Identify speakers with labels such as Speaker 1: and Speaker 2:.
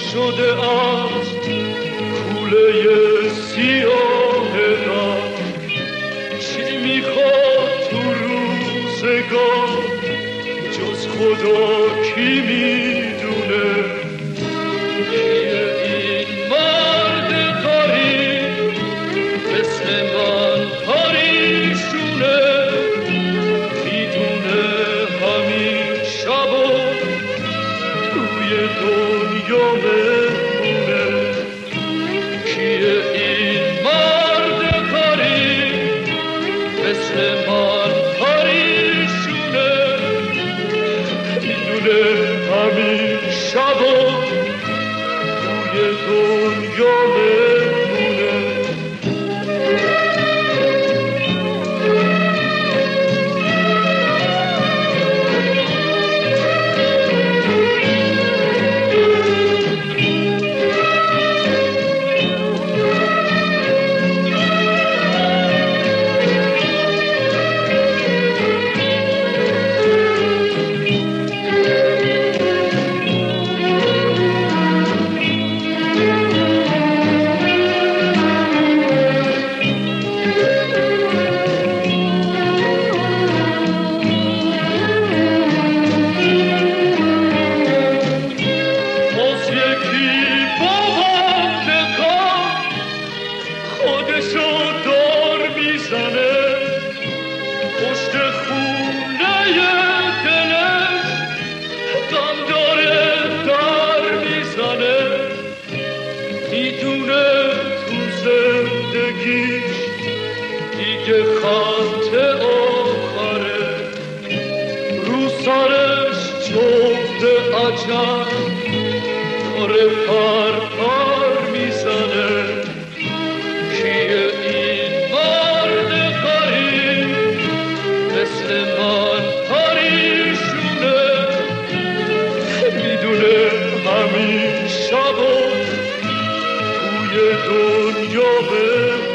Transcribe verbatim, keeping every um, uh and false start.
Speaker 1: شده از کوله سیاه غم. چی میخواد تو روزگار جز خدا کی میدونه؟ کیه این مرد غریب مثل من پریشونه؟ میدونه همین شبا توی دنیا مهمونه. کیه این مرد غریب مثل من پریشونه؟ میدونه همین شبا توی دنیا مهمونه. میدونه تو زندگیش دیگه خط آخره، رو سرش جفت عجب داره پر پر میزنه. کیه این مرد غریب مثل من پریشونه؟ میدونه همین شبا توی دنیا به